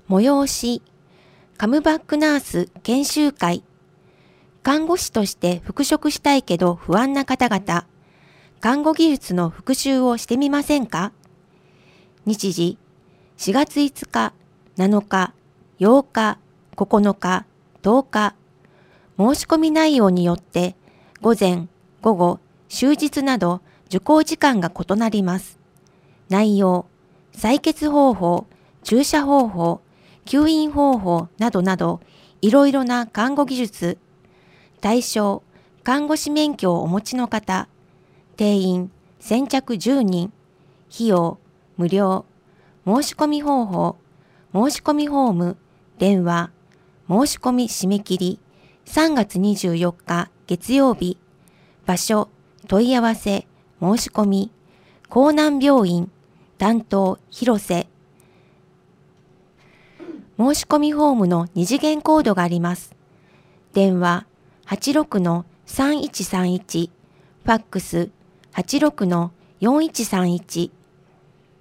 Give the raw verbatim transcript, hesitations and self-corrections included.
催し、カムバックナース研修会。看護師として復職したいけど不安な方々、看護技術の復習をしてみませんか？日時、しがついつか、なのか、ようか、ここのか、とおか。申し込み内容によって午前、午後、終日など受講時間が異なります。内容、採血方法、注射方法、吸引方法などなどいろいろな看護技術。対象、看護師免許をお持ちの方。定員、先着じゅうにん。費用、無料。申し込み方法、申し込みフォーム、電話。申し込み締め切り、さんがつにじゅうよっか月曜日。場所、問い合わせ、申し込み。江南病院、担当、広瀬。申し込みフォームの二次元コードがあります。電話、はちろくのさんいちさんいち。ファックス、はちろくのよんいちさんいち。